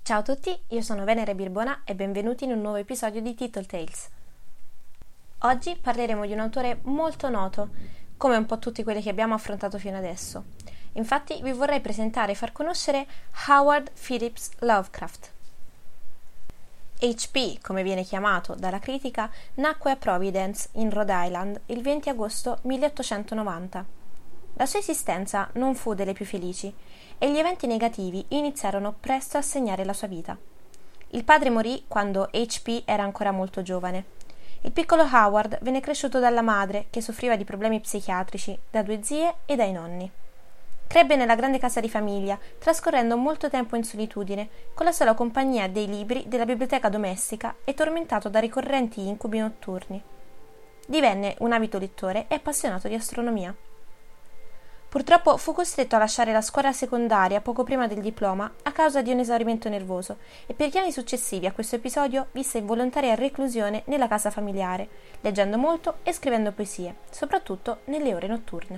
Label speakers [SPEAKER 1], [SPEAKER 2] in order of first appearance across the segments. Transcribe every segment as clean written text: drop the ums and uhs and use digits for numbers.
[SPEAKER 1] Ciao a tutti, io sono Venere Birbona e benvenuti in un nuovo episodio di Tittle Tales. Oggi parleremo di un autore molto noto, come un po' tutti quelli che abbiamo affrontato fino adesso. Infatti vi vorrei presentare e far conoscere Howard Phillips Lovecraft. H.P., come viene chiamato dalla critica, nacque a Providence, in Rhode Island, il 20 agosto 1890. La sua esistenza non fu delle più felici e gli eventi negativi iniziarono presto a segnare la sua vita. Il padre morì quando H.P. era ancora molto giovane. Il piccolo Howard venne cresciuto dalla madre, che soffriva di problemi psichiatrici, da 2 zie e dai nonni. Crebbe nella grande casa di famiglia, trascorrendo molto tempo in solitudine, con la sola compagnia dei libri della biblioteca domestica e tormentato da ricorrenti incubi notturni. Divenne un avido lettore e appassionato di astronomia. Purtroppo fu costretto a lasciare la scuola secondaria poco prima del diploma a causa di un esaurimento nervoso e per gli anni successivi a questo episodio visse in volontaria reclusione nella casa familiare, leggendo molto e scrivendo poesie, soprattutto nelle ore notturne.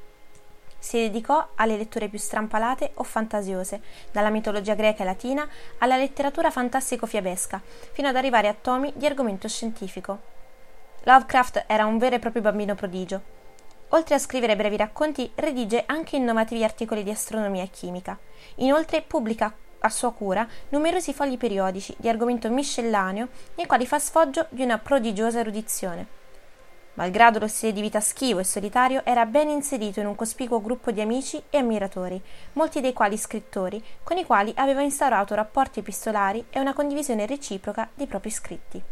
[SPEAKER 1] Si dedicò alle letture più strampalate o fantasiose, dalla mitologia greca e latina alla letteratura fantastico-fiabesca, fino ad arrivare a tomi di argomento scientifico. Lovecraft era un vero e proprio bambino prodigio. Oltre a scrivere brevi racconti, redige anche innovativi articoli di astronomia e chimica. Inoltre pubblica a sua cura numerosi fogli periodici di argomento miscellaneo nei quali fa sfoggio di una prodigiosa erudizione. Malgrado lo stile di vita schivo e solitario, era ben inserito in un cospicuo gruppo di amici e ammiratori, molti dei quali scrittori, con i quali aveva instaurato rapporti epistolari e una condivisione reciproca dei propri scritti.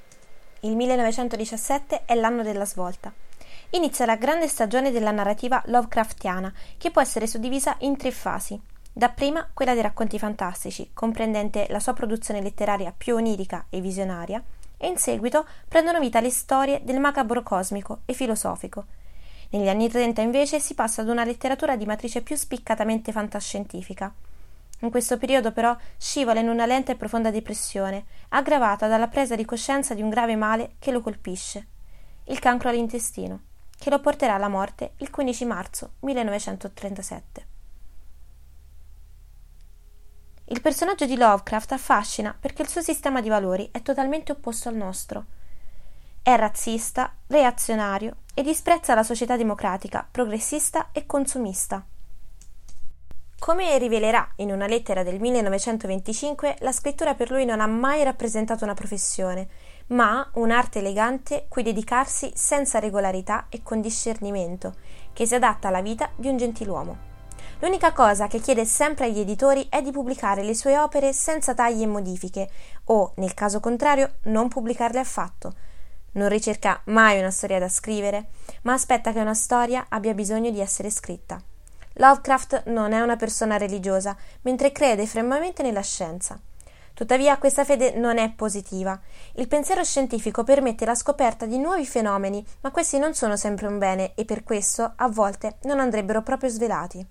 [SPEAKER 1] Il 1917 è l'anno della svolta. Inizia la grande stagione della narrativa Lovecraftiana, che può essere suddivisa in 3 fasi. Dapprima quella dei racconti fantastici, comprendente la sua produzione letteraria più onirica e visionaria, e in seguito prendono vita le storie del macabro cosmico e filosofico. Negli anni 30 invece si passa ad una letteratura di matrice più spiccatamente fantascientifica. In questo periodo però scivola in una lenta e profonda depressione, aggravata dalla presa di coscienza di un grave male che lo colpisce, il cancro all'intestino, che lo porterà alla morte il 15 marzo 1937. Il personaggio di Lovecraft affascina perché il suo sistema di valori è totalmente opposto al nostro. È razzista, reazionario e disprezza la società democratica, progressista e consumista. Come rivelerà in una lettera del 1925, la scrittura per lui non ha mai rappresentato una professione, ma un'arte elegante cui dedicarsi senza regolarità e con discernimento, che si adatta alla vita di un gentiluomo. L'unica cosa che chiede sempre agli editori è di pubblicare le sue opere senza tagli e modifiche, o, nel caso contrario, non pubblicarle affatto. Non ricerca mai una storia da scrivere, ma aspetta che una storia abbia bisogno di essere scritta. Lovecraft non è una persona religiosa, mentre crede fermamente nella scienza. Tuttavia questa fede non è positiva. Il pensiero scientifico permette la scoperta di nuovi fenomeni, ma questi non sono sempre un bene e per questo, a volte, non andrebbero proprio svelati.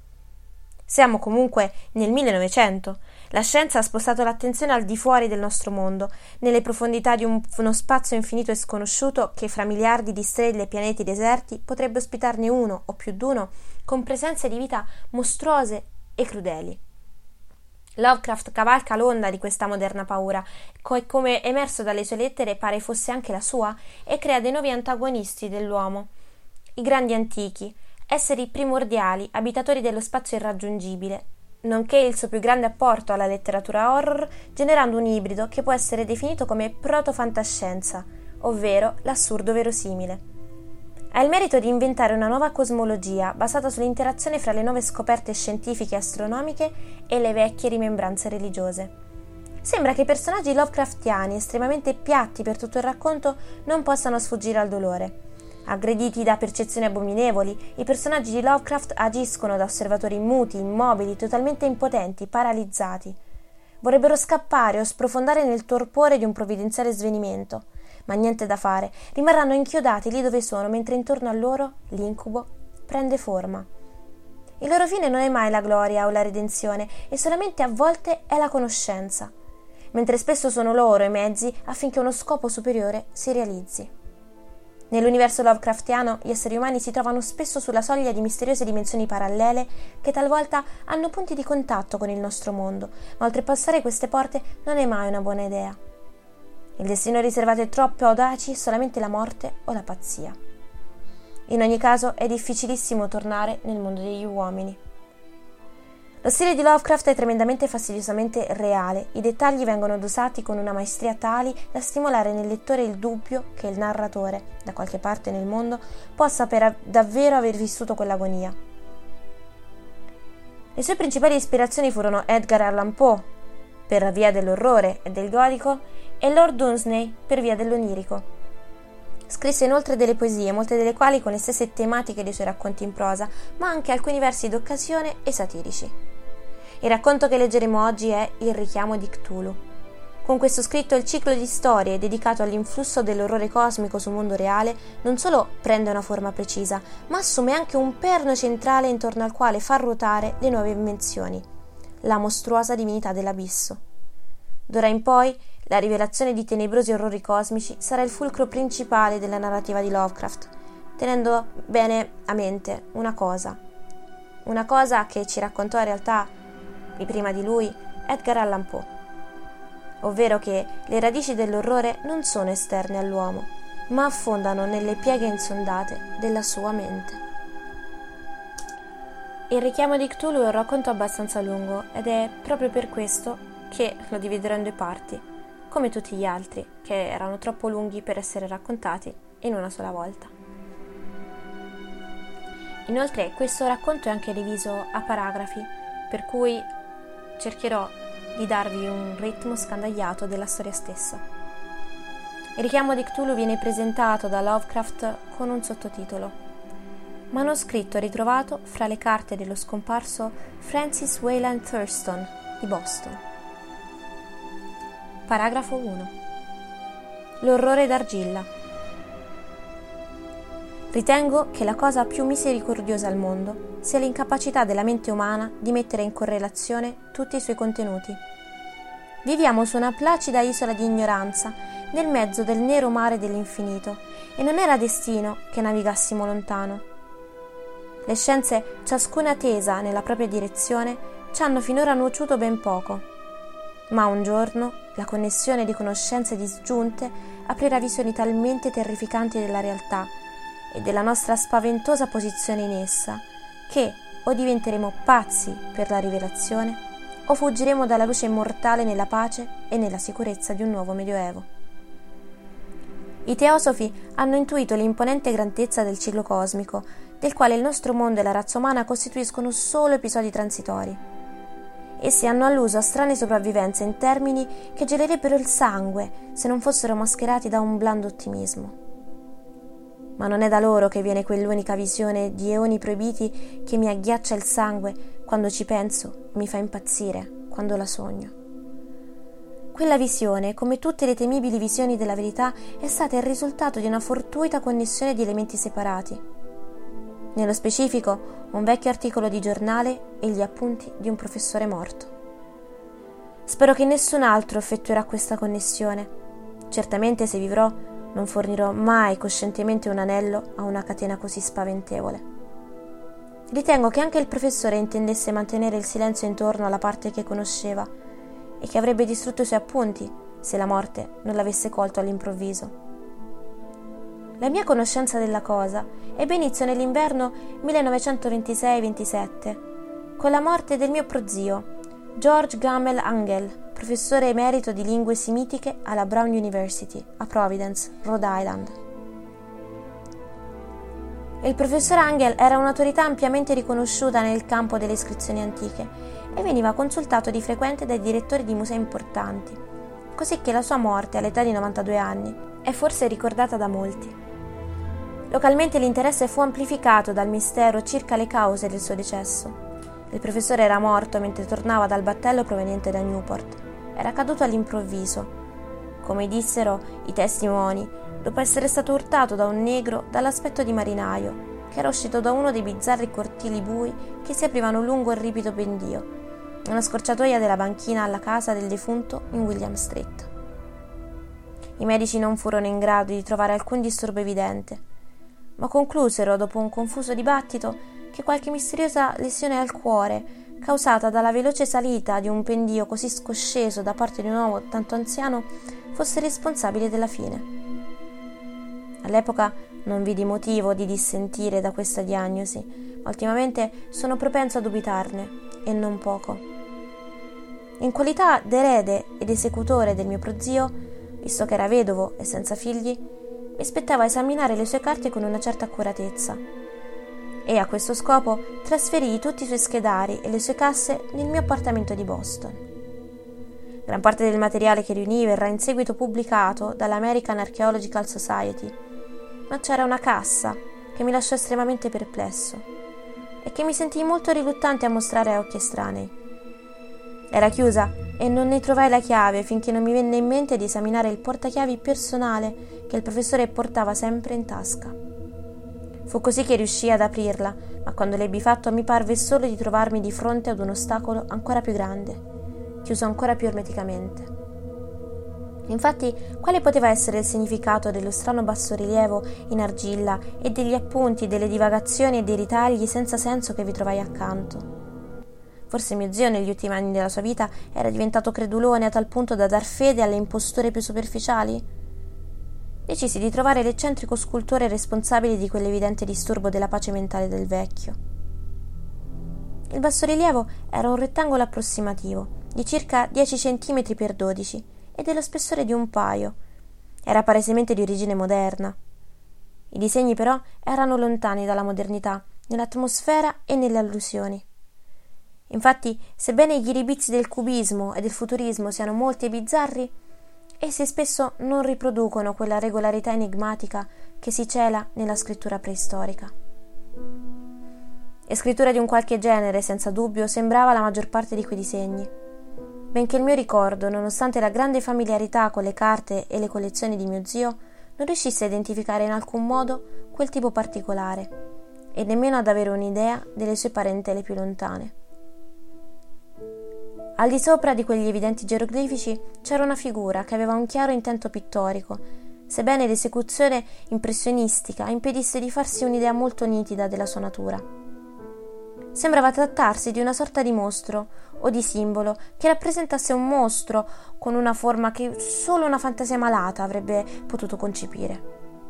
[SPEAKER 1] Siamo comunque nel 1900. La scienza ha spostato l'attenzione al di fuori del nostro mondo, nelle profondità di uno spazio infinito e sconosciuto che fra miliardi di stelle e pianeti deserti potrebbe ospitarne uno o più d'uno con presenze di vita mostruose e crudeli. Lovecraft cavalca l'onda di questa moderna paura, come emerso dalle sue lettere pare fosse anche la sua, e crea dei nuovi antagonisti dell'uomo, i grandi antichi, esseri primordiali, abitatori dello spazio irraggiungibile, nonché il suo più grande apporto alla letteratura horror, generando un ibrido che può essere definito come proto-fantascienza, ovvero l'assurdo verosimile. Ha il merito di inventare una nuova cosmologia basata sull'interazione fra le nuove scoperte scientifiche e astronomiche e le vecchie rimembranze religiose. Sembra che i personaggi Lovecraftiani, estremamente piatti per tutto il racconto, non possano sfuggire al dolore. Aggrediti da percezioni abominevoli, i personaggi di Lovecraft agiscono da osservatori muti, immobili, totalmente impotenti, paralizzati. Vorrebbero scappare o sprofondare nel torpore di un provvidenziale svenimento, ma niente da fare, rimarranno inchiodati lì dove sono, mentre intorno a loro l'incubo prende forma. Il loro fine non è mai la gloria o la redenzione, e solamente a volte è la conoscenza, mentre spesso sono loro i mezzi affinché uno scopo superiore si realizzi. Nell'universo Lovecraftiano gli esseri umani si trovano spesso sulla soglia di misteriose dimensioni parallele che talvolta hanno punti di contatto con il nostro mondo, ma oltrepassare queste porte non è mai una buona idea. Il destino riservato ai troppo audaci è solamente la morte o la pazzia. In ogni caso è difficilissimo tornare nel mondo degli uomini. Lo stile di Lovecraft è tremendamente fastidiosamente reale, i dettagli vengono dosati con una maestria tali da stimolare nel lettore il dubbio che il narratore, da qualche parte nel mondo, possa davvero aver vissuto quell'agonia. Le sue principali ispirazioni furono Edgar Allan Poe, per via dell'orrore e del gotico, e Lord Dunsany, per via dell'onirico. Scrisse inoltre delle poesie, molte delle quali con le stesse tematiche dei suoi racconti in prosa, ma anche alcuni versi d'occasione e satirici. Il racconto che leggeremo oggi è Il richiamo di Cthulhu. Con questo scritto il ciclo di storie dedicato all'influsso dell'orrore cosmico sul mondo reale non solo prende una forma precisa, ma assume anche un perno centrale intorno al quale far ruotare le nuove invenzioni, la mostruosa divinità dell'abisso. D'ora in poi la rivelazione di tenebrosi orrori cosmici sarà il fulcro principale della narrativa di Lovecraft, tenendo bene a mente una cosa che ci raccontò in realtà prima di lui Edgar Allan Poe, ovvero che le radici dell'orrore non sono esterne all'uomo, ma affondano nelle pieghe insondate della sua mente. Il richiamo di Cthulhu è un racconto abbastanza lungo ed è proprio per questo che lo dividerò in due parti, come tutti gli altri, che erano troppo lunghi per essere raccontati in una sola volta. Inoltre questo racconto è anche diviso a paragrafi, per cui cercherò di darvi un ritmo scandagliato della storia stessa. Il richiamo di Cthulhu viene presentato da Lovecraft con un sottotitolo: manoscritto ritrovato fra le carte dello scomparso Francis Wayland Thurston di Boston. Paragrafo 1. L'orrore d'argilla. Ritengo che la cosa più misericordiosa al mondo sia l'incapacità della mente umana di mettere in correlazione tutti i suoi contenuti. Viviamo su una placida isola di ignoranza nel mezzo del nero mare dell'infinito e non era destino che navigassimo lontano. Le scienze, ciascuna tesa nella propria direzione, ci hanno finora nuociuto ben poco. Ma un giorno la connessione di conoscenze disgiunte aprirà visioni talmente terrificanti della realtà e della nostra spaventosa posizione in essa, che o diventeremo pazzi per la rivelazione o fuggiremo dalla luce immortale nella pace e nella sicurezza di un nuovo medioevo. I teosofi hanno intuito l'imponente grandezza del ciclo cosmico, del quale il nostro mondo e la razza umana costituiscono solo episodi transitori. Essi hanno alluso a strane sopravvivenze in termini che gelerebbero il sangue se non fossero mascherati da un blando ottimismo. Ma non è da loro che viene quell'unica visione di eoni proibiti che mi agghiaccia il sangue quando ci penso e mi fa impazzire quando la sogno. Quella visione, come tutte le temibili visioni della verità, è stata il risultato di una fortuita connessione di elementi separati. Nello specifico, un vecchio articolo di giornale e gli appunti di un professore morto. Spero che nessun altro effettuerà questa connessione. Certamente, se vivrò, non fornirò mai coscientemente un anello a una catena così spaventevole. Ritengo che anche il professore intendesse mantenere il silenzio intorno alla parte che conosceva e che avrebbe distrutto i suoi appunti se la morte non l'avesse colto all'improvviso. La mia conoscenza della cosa ebbe inizio nell'inverno 1926-27, con la morte del mio prozio, George Gamel Angell, professore emerito di lingue semitiche alla Brown University a Providence, Rhode Island. Il professor Angell era un'autorità ampiamente riconosciuta nel campo delle iscrizioni antiche e veniva consultato di frequente dai direttori di musei importanti, così che la sua morte all'età di 92 anni è forse ricordata da molti. Localmente l'interesse fu amplificato dal mistero circa le cause del suo decesso. Il professore era morto mentre tornava dal battello proveniente da Newport. Era caduto all'improvviso, come dissero i testimoni, dopo essere stato urtato da un negro dall'aspetto di marinaio, che era uscito da uno dei bizzarri cortili bui che si aprivano lungo il ripido pendio, una scorciatoia della banchina alla casa del defunto in William Street. I medici non furono in grado di trovare alcun disturbo evidente, ma conclusero, dopo un confuso dibattito, che qualche misteriosa lesione al cuore, causata dalla veloce salita di un pendio così scosceso da parte di un uomo tanto anziano, fosse responsabile della fine. All'epoca non vidi motivo di dissentire da questa diagnosi, ma ultimamente sono propenso a dubitarne, e non poco. In qualità d'erede ed esecutore del mio prozio, visto che era vedovo e senza figli, mi aspettava esaminare le sue carte con una certa accuratezza, e a questo scopo trasferii tutti i suoi schedari e le sue casse nel mio appartamento di Boston. Gran parte del materiale che riunì verrà in seguito pubblicato dall'American Archaeological Society, ma c'era una cassa che mi lasciò estremamente perplesso e che mi sentii molto riluttante a mostrare a occhi estranei. Era chiusa e non ne trovai la chiave finché non mi venne in mente di esaminare il portachiavi personale che il professore portava sempre in tasca. Fu così che riuscii ad aprirla, ma quando l'ebbi fatto mi parve solo di trovarmi di fronte ad un ostacolo ancora più grande, chiuso ancora più ermeticamente. Infatti, quale poteva essere il significato dello strano bassorilievo in argilla e degli appunti, delle divagazioni e dei ritagli senza senso che vi trovai accanto? Forse mio zio negli ultimi anni della sua vita era diventato credulone a tal punto da dar fede alle imposture più superficiali? Decisi di trovare l'eccentrico scultore responsabile di quell'evidente disturbo della pace mentale del vecchio. Il bassorilievo era un rettangolo approssimativo di circa 10 cm x 12 e dello spessore di un paio. Era palesemente di origine moderna. I disegni però erano lontani dalla modernità, nell'atmosfera e nelle allusioni. Infatti, sebbene i ghiribizzi del cubismo e del futurismo siano molti e bizzarri, essi spesso non riproducono quella regolarità enigmatica che si cela nella scrittura preistorica. E scrittura di un qualche genere, senza dubbio, sembrava la maggior parte di quei disegni, benché il mio ricordo, nonostante la grande familiarità con le carte e le collezioni di mio zio, non riuscisse a identificare in alcun modo quel tipo particolare, e nemmeno ad avere un'idea delle sue parentele più lontane. Al di sopra di quegli evidenti geroglifici c'era una figura che aveva un chiaro intento pittorico, sebbene l'esecuzione impressionistica impedisse di farsi un'idea molto nitida della sua natura. Sembrava trattarsi di una sorta di mostro o di simbolo che rappresentasse un mostro con una forma che solo una fantasia malata avrebbe potuto concepire.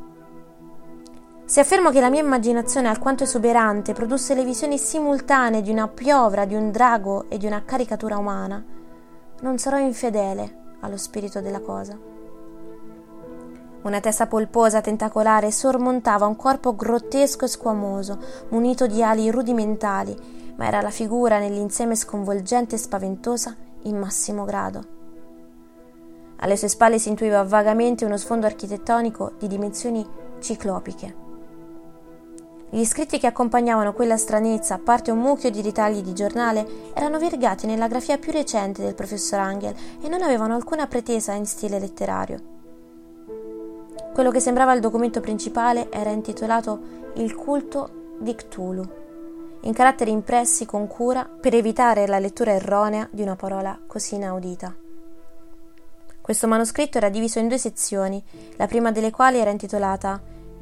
[SPEAKER 1] Se affermo che la mia immaginazione alquanto esuberante produsse le visioni simultanee di una piovra, di un drago e di una caricatura umana, non sarò infedele allo spirito della cosa. Una testa polposa, tentacolare, sormontava un corpo grottesco e squamoso, munito di ali rudimentali, ma era la figura nell'insieme sconvolgente e spaventosa in massimo grado. Alle sue spalle si intuiva vagamente uno sfondo architettonico di dimensioni ciclopiche. Gli scritti che accompagnavano quella stranezza, a parte un mucchio di ritagli di giornale, erano vergati nella grafia più recente del professor Angel e non avevano alcuna pretesa in stile letterario. Quello che sembrava il documento principale era intitolato Il culto di Cthulhu, in caratteri impressi con cura per evitare la lettura erronea di una parola così inaudita. Questo manoscritto era diviso in 2 sezioni, la prima delle quali era intitolata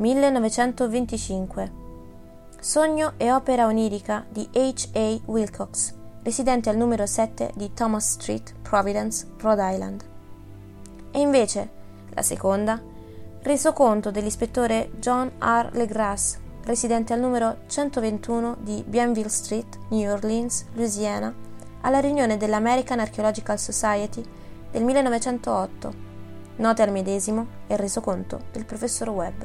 [SPEAKER 1] 1925. Sogno e opera onirica di H.A. Wilcox, residente al numero 7 di Thomas Street, Providence, Rhode Island. E invece, la seconda, Resoconto dell'ispettore John R. Legras, residente al numero 121 di Bienville Street, New Orleans, Louisiana, alla riunione dell'American Archaeological Society del 1908, note al medesimo e resoconto del professor Webb.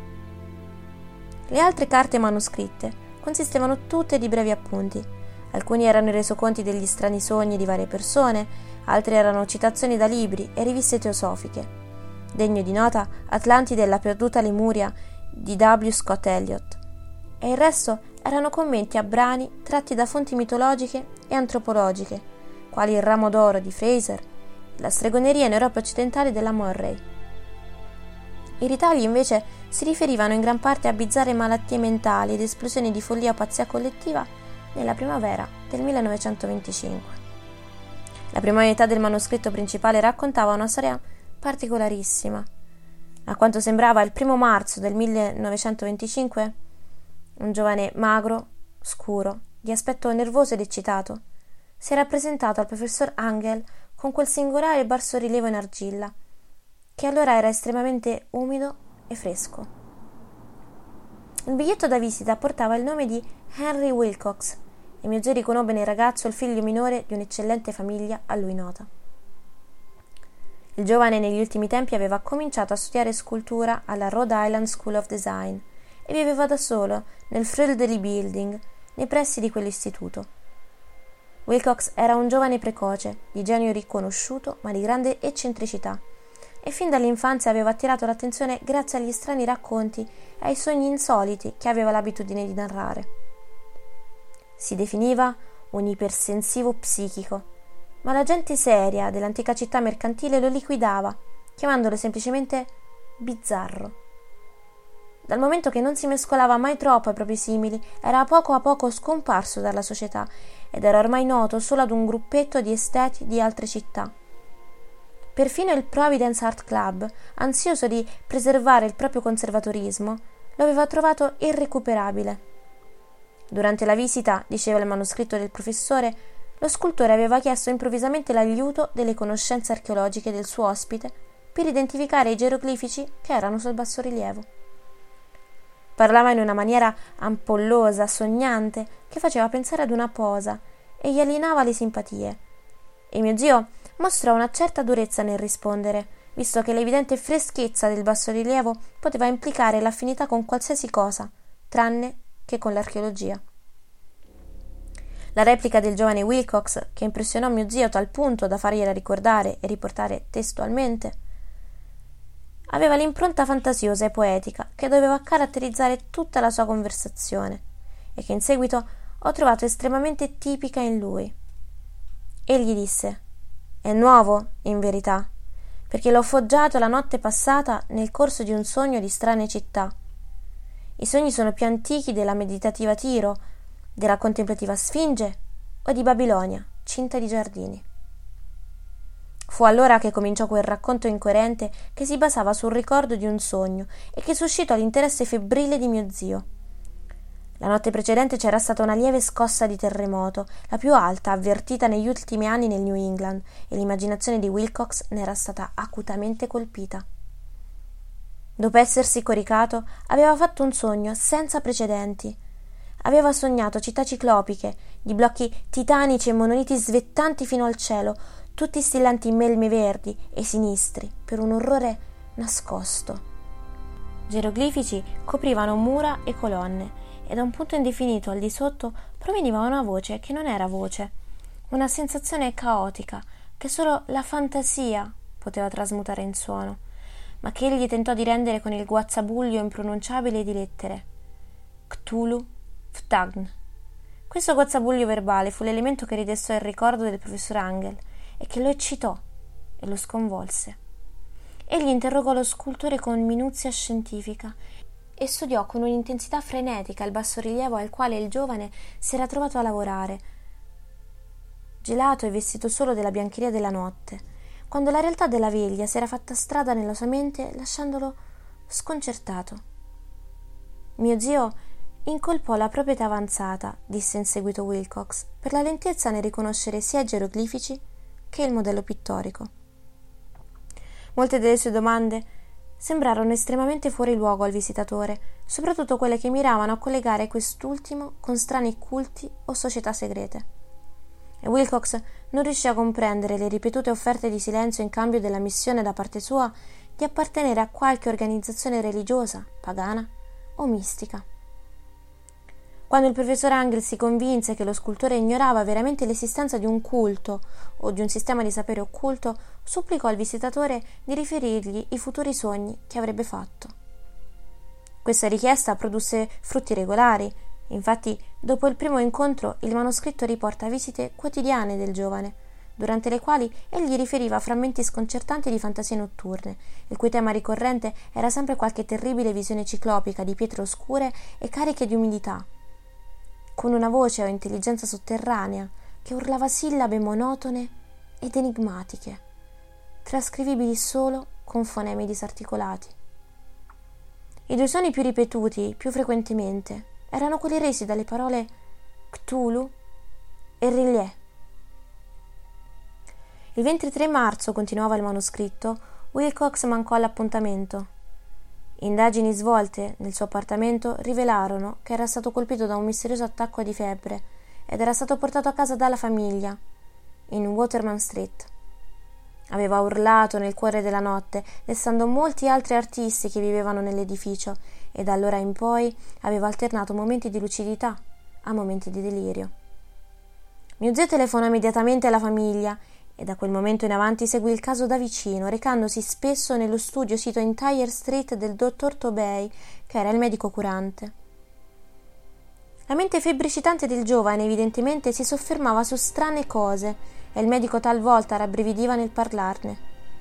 [SPEAKER 1] Le altre carte manoscritte consistevano tutte di brevi appunti. Alcuni erano i resoconti degli strani sogni di varie persone, altri erano citazioni da libri e riviste teosofiche. Degno di nota Atlantide e la perduta Lemuria di W. Scott Elliott, e il resto erano commenti a brani tratti da fonti mitologiche e antropologiche, quali il ramo d'oro di Fraser e la stregoneria in Europa occidentale della Murray. I ritagli invece si riferivano in gran parte a bizzarre malattie mentali ed esplosioni di follia o pazzia collettiva nella primavera del 1925. La prima unità del manoscritto principale raccontava una storia particolarissima. A quanto sembrava il 1° marzo del 1925, un giovane magro, scuro, di aspetto nervoso ed eccitato, si era presentato al professor Angel con quel singolare bassorilievo in argilla, che allora era estremamente umido e fresco. Il biglietto da visita portava il nome di Henry Wilcox e mio zio riconobbe nel ragazzo il figlio minore di un'eccellente famiglia a lui nota. Il giovane negli ultimi tempi aveva cominciato a studiare scultura alla Rhode Island School of Design e viveva da solo nel Friendly Building, nei pressi di quell'istituto. Wilcox era un giovane precoce, di genio riconosciuto ma di grande eccentricità, e fin dall'infanzia aveva attirato l'attenzione grazie agli strani racconti e ai sogni insoliti che aveva l'abitudine di narrare. Si definiva un ipersensivo psichico, ma la gente seria dell'antica città mercantile lo liquidava, chiamandolo semplicemente bizzarro. Dal momento che non si mescolava mai troppo ai propri simili, era a poco scomparso dalla società ed era ormai noto solo ad un gruppetto di esteti di altre città. Perfino il Providence Art Club, ansioso di preservare il proprio conservatorismo, lo aveva trovato irrecuperabile. Durante la visita, diceva il manoscritto del professore, lo scultore aveva chiesto improvvisamente l'aiuto delle conoscenze archeologiche del suo ospite per identificare i geroglifici che erano sul bassorilievo. Parlava in una maniera ampollosa, sognante, che faceva pensare ad una posa e gli alienava le simpatie. E mio zio mostrò una certa durezza nel rispondere, visto che l'evidente freschezza del bassorilievo poteva implicare l'affinità con qualsiasi cosa, tranne che con l'archeologia. La replica del giovane Wilcox, che impressionò mio zio a tal punto da fargliela ricordare e riportare testualmente, aveva l'impronta fantasiosa e poetica che doveva caratterizzare tutta la sua conversazione e che in seguito ho trovato estremamente tipica in lui. Egli disse: «È nuovo, in verità, perché l'ho foggiato la notte passata nel corso di un sogno di strane città. I sogni sono più antichi della meditativa Tiro, della contemplativa Sfinge o di Babilonia, cinta di giardini». Fu allora che cominciò quel racconto incoerente che si basava sul ricordo di un sogno e che suscitò l'interesse febbrile di mio zio. La notte precedente c'era stata una lieve scossa di terremoto, la più alta avvertita negli ultimi anni nel New England, e l'immaginazione di Wilcox ne era stata acutamente colpita. Dopo essersi coricato, aveva fatto un sogno senza precedenti. Aveva sognato città ciclopiche, di blocchi titanici e monoliti svettanti fino al cielo, tutti stillanti in melmi verdi e sinistri per un orrore nascosto. Geroglifici coprivano mura e colonne, e da un punto indefinito al di sotto proveniva una voce che non era voce, una sensazione caotica che solo la fantasia poteva trasmutare in suono, ma che egli tentò di rendere con il guazzabuglio impronunciabile di lettere: Cthulhu Ftagn. Questo guazzabuglio verbale fu l'elemento che ridestò il ricordo del professor Angel e che lo eccitò e lo sconvolse. Egli interrogò lo scultore con minuzia scientifica e studiò con un'intensità frenetica il bassorilievo al quale il giovane si era trovato a lavorare, gelato e vestito solo della biancheria della notte, quando la realtà della veglia si era fatta strada nella sua mente lasciandolo sconcertato. Mio zio incolpò la propria età avanzata, disse in seguito Wilcox, per la lentezza nel riconoscere sia i geroglifici che il modello pittorico. Molte delle sue domande sembrarono estremamente fuori luogo al visitatore, soprattutto quelle che miravano a collegare quest'ultimo con strani culti o società segrete. E Wilcox non riuscì a comprendere le ripetute offerte di silenzio in cambio della missione da parte sua di appartenere a qualche organizzazione religiosa, pagana o mistica. Quando il professor Angel si convinse che lo scultore ignorava veramente l'esistenza di un culto o di un sistema di sapere occulto, supplicò al visitatore di riferirgli i futuri sogni che avrebbe fatto. Questa richiesta produsse frutti regolari. Infatti, dopo il primo incontro, il manoscritto riporta visite quotidiane del giovane, durante le quali egli riferiva frammenti sconcertanti di fantasie notturne, il cui tema ricorrente era sempre qualche terribile visione ciclopica di pietre oscure e cariche di umidità, con una voce o intelligenza sotterranea che urlava sillabe monotone ed enigmatiche, trascrivibili solo con fonemi disarticolati. I due suoni più ripetuti, più frequentemente, erano quelli resi dalle parole Cthulhu e Rillier. Il 23 marzo, continuava il manoscritto, Wilcox mancò all'appuntamento. Indagini svolte nel suo appartamento rivelarono che era stato colpito da un misterioso attacco di febbre ed era stato portato a casa dalla famiglia, in Waterman Street. Aveva urlato nel cuore della notte, destando molti altri artisti che vivevano nell'edificio, e da allora in poi aveva alternato momenti di lucidità a momenti di delirio. Mio zio telefonò immediatamente alla famiglia e da quel momento in avanti seguì il caso da vicino, recandosi spesso nello studio sito in Tyre Street del dottor Tobey, che era il medico curante. La mente febbricitante del giovane evidentemente si soffermava su strane cose e il medico talvolta rabbrividiva nel parlarne.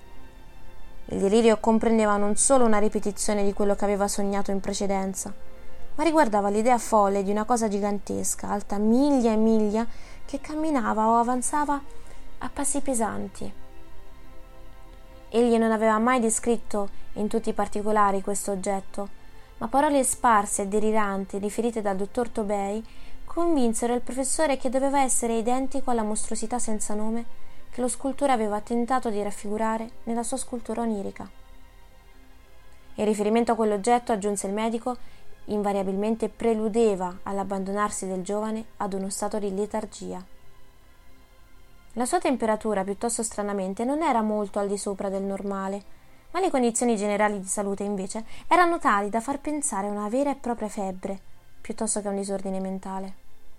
[SPEAKER 1] Il delirio comprendeva non solo una ripetizione di quello che aveva sognato in precedenza, ma riguardava l'idea folle di una cosa gigantesca, alta miglia e miglia, che camminava o avanzava a passi pesanti. Egli non aveva mai descritto in tutti i particolari questo oggetto, ma parole sparse e deliranti riferite dal dottor Tobey convinsero il professore che doveva essere identico alla mostruosità senza nome che lo scultore aveva tentato di raffigurare nella sua scultura onirica. Il riferimento a quell'oggetto, aggiunse il medico, invariabilmente preludeva all'abbandonarsi del giovane ad uno stato di letargia. La sua temperatura, piuttosto stranamente, non era molto al di sopra del normale, ma le condizioni generali di salute, invece, erano tali da far pensare a una vera e propria febbre, piuttosto che a un disordine mentale.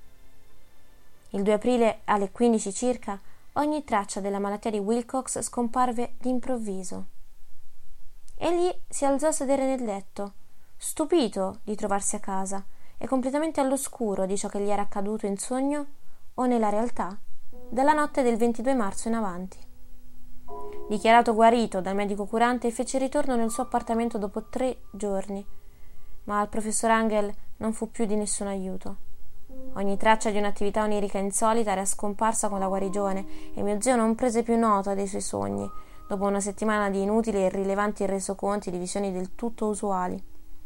[SPEAKER 1] Il 2 aprile, alle 15 circa, ogni traccia della malattia di Wilcox scomparve d'improvviso. Egli si alzò a sedere nel letto, stupito di trovarsi a casa e completamente all'oscuro di ciò che gli era accaduto in sogno o nella realtà dalla notte del 22 marzo in avanti. Dichiarato guarito dal medico curante, fece ritorno nel suo appartamento dopo 3 giorni, ma al professor Angel non fu più di nessun aiuto. Ogni traccia di un'attività onirica insolita era scomparsa con la guarigione e mio zio non prese più nota dei suoi sogni, dopo una settimana di inutili e irrilevanti resoconti di visioni del tutto usuali.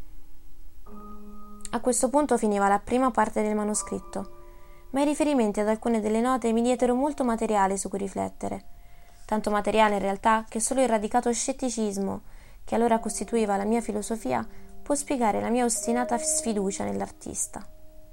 [SPEAKER 1] A questo punto finiva la prima parte del manoscritto, ma i riferimenti ad alcune delle note mi diedero molto materiale su cui riflettere, tanto materiale in realtà che solo il radicato scetticismo che allora costituiva la mia filosofia può spiegare la mia ostinata sfiducia nell'artista.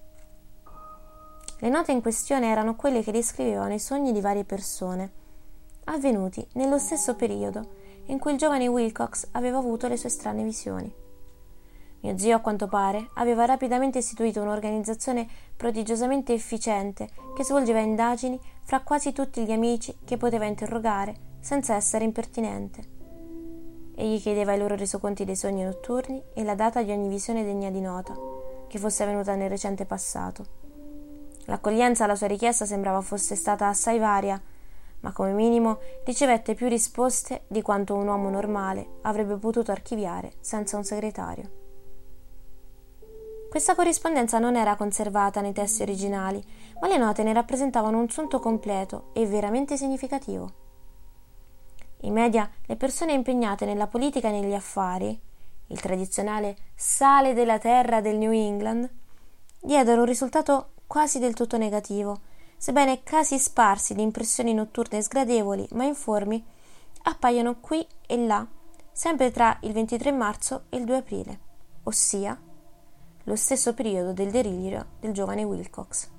[SPEAKER 1] Le note in questione erano quelle che descrivevano i sogni di varie persone, avvenuti nello stesso periodo in cui il giovane Wilcox aveva avuto le sue strane visioni. Mio zio, a quanto pare, aveva rapidamente istituito un'organizzazione prodigiosamente efficiente che svolgeva indagini fra quasi tutti gli amici che poteva interrogare senza essere impertinente. Egli chiedeva i loro resoconti dei sogni notturni e la data di ogni visione degna di nota, che fosse avvenuta nel recente passato. L'accoglienza alla sua richiesta sembrava fosse stata assai varia, ma come minimo ricevette più risposte di quanto un uomo normale avrebbe potuto archiviare senza un segretario. Questa corrispondenza non era conservata nei testi originali, ma le note ne rappresentavano un sunto completo e veramente significativo. In media, le persone impegnate nella politica e negli affari, il tradizionale sale della terra del New England, diedero un risultato quasi del tutto negativo, sebbene casi sparsi di impressioni notturne sgradevoli ma informi appaiono qui e là, sempre tra il 23 marzo e il 2 aprile, ossia lo stesso periodo del delirio del giovane Wilcox.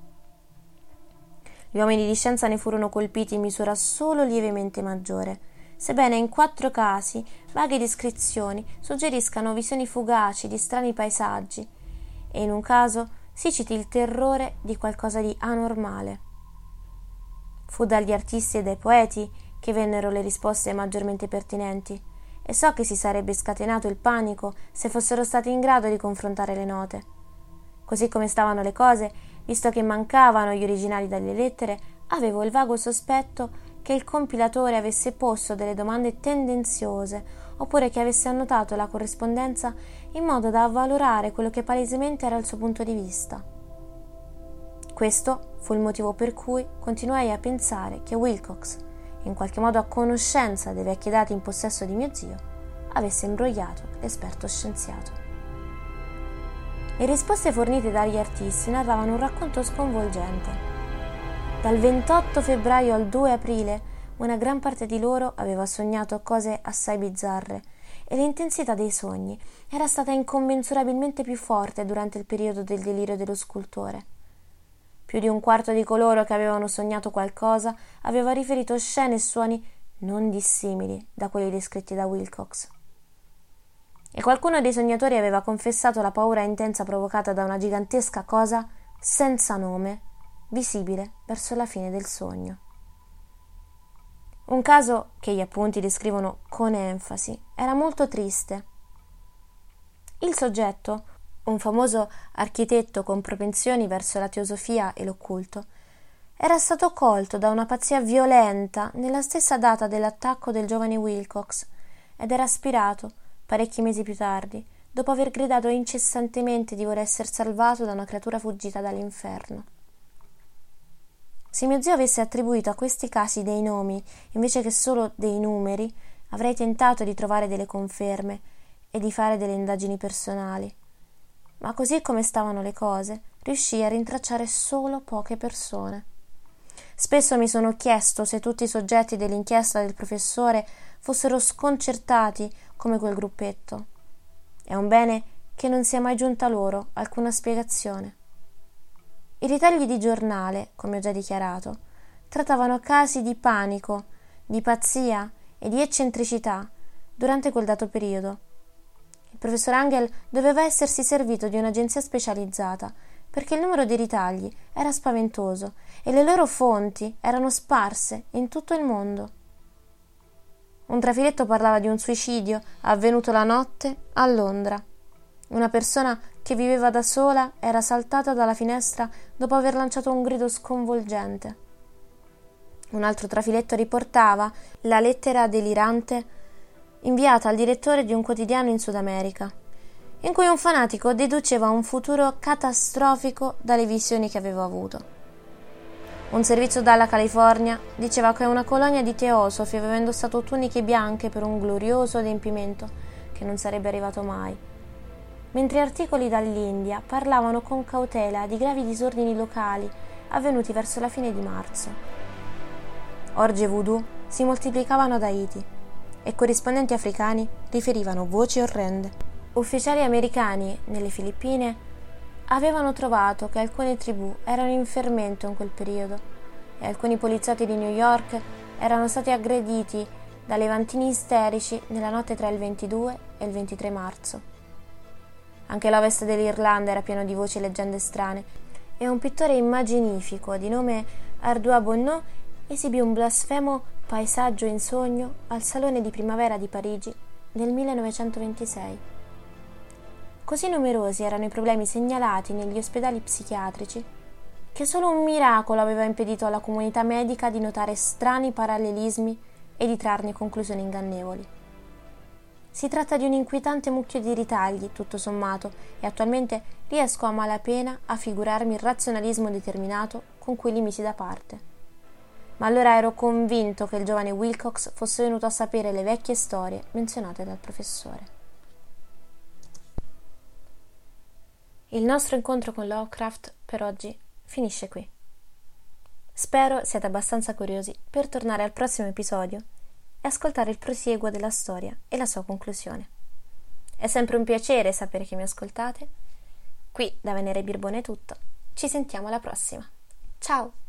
[SPEAKER 1] Gli uomini di scienza ne furono colpiti in misura solo lievemente maggiore, sebbene in 4 casi vaghe descrizioni suggeriscano visioni fugaci di strani paesaggi e in un caso si citi il terrore di qualcosa di anormale. Fu dagli artisti e dai poeti che vennero le risposte maggiormente pertinenti, e so che si sarebbe scatenato il panico se fossero stati in grado di confrontare le note. Così come stavano le cose, visto che mancavano gli originali dalle lettere, avevo il vago sospetto che il compilatore avesse posto delle domande tendenziose, oppure che avesse annotato la corrispondenza in modo da avvalorare quello che palesemente era il suo punto di vista. Questo fu il motivo per cui continuai a pensare che Wilcox, in qualche modo a conoscenza dei vecchi dati in possesso di mio zio, avesse imbrogliato l'esperto scienziato. Le risposte fornite dagli artisti narravano un racconto sconvolgente. Dal 28 febbraio al 2 aprile una gran parte di loro aveva sognato cose assai bizzarre e l'intensità dei sogni era stata incommensurabilmente più forte durante il periodo del delirio dello scultore. Più di un quarto di coloro che avevano sognato qualcosa aveva riferito scene e suoni non dissimili da quelli descritti da Wilcox. E qualcuno dei sognatori aveva confessato la paura intensa provocata da una gigantesca cosa senza nome, visibile verso la fine del sogno. Un caso che gli appunti descrivono con enfasi era molto triste. Il soggetto, un famoso architetto con propensioni verso la teosofia e l'occulto, era stato colto da una pazzia violenta nella stessa data dell'attacco del giovane Wilcox ed era spirato parecchi mesi più tardi, dopo aver gridato incessantemente di voler essere salvato da una creatura fuggita dall'inferno. Se mio zio avesse attribuito a questi casi dei nomi invece che solo dei numeri, avrei tentato di trovare delle conferme e di fare delle indagini personali. Ma così come stavano le cose, riuscii a rintracciare solo poche persone. Spesso mi sono chiesto se tutti i soggetti dell'inchiesta del professore fossero sconcertati come quel gruppetto. È un bene che non sia mai giunta loro alcuna spiegazione. I ritagli di giornale, come ho già dichiarato, trattavano casi di panico, di pazzia e di eccentricità durante quel dato periodo. Il professor Angel doveva essersi servito di un'agenzia specializzata perché il numero di ritagli era spaventoso e le loro fonti erano sparse in tutto il mondo. Un trafiletto parlava di un suicidio avvenuto la notte a Londra. Una persona che viveva da sola era saltata dalla finestra dopo aver lanciato un grido sconvolgente. Un altro trafiletto riportava la lettera delirante inviata al direttore di un quotidiano in Sud America, in cui un fanatico deduceva un futuro catastrofico dalle visioni che aveva avuto. Un servizio dalla California diceva che una colonia di teosofi aveva indossato tuniche bianche per un glorioso adempimento che non sarebbe arrivato mai, mentre articoli dall'India parlavano con cautela di gravi disordini locali avvenuti verso la fine di marzo. Orge voodoo si moltiplicavano ad Haiti e corrispondenti africani riferivano voci orrende. Ufficiali americani nelle Filippine avevano trovato che alcune tribù erano in fermento in quel periodo e alcuni poliziotti di New York erano stati aggrediti da levantini isterici nella notte tra il 22 e il 23 marzo. Anche l'ovest dell'Irlanda era pieno di voci e leggende strane e un pittore immaginifico di nome Ardois Bonnot esibì un blasfemo paesaggio in sogno al Salone di Primavera di Parigi nel 1926. Così numerosi erano i problemi segnalati negli ospedali psichiatrici che solo un miracolo aveva impedito alla comunità medica di notare strani parallelismi e di trarne conclusioni ingannevoli. Si tratta di un inquietante mucchio di ritagli, tutto sommato, e attualmente riesco a malapena a figurarmi il razionalismo determinato con cui li misi da parte. Ma allora ero convinto che il giovane Wilcox fosse venuto a sapere le vecchie storie menzionate dal professore. Il nostro incontro con Lovecraft per oggi finisce qui. Spero siate abbastanza curiosi per tornare al prossimo episodio e ascoltare il prosieguo della storia e la sua conclusione. È sempre un piacere sapere che mi ascoltate. Qui da Venere Birbone è tutto. Ci sentiamo alla prossima. Ciao!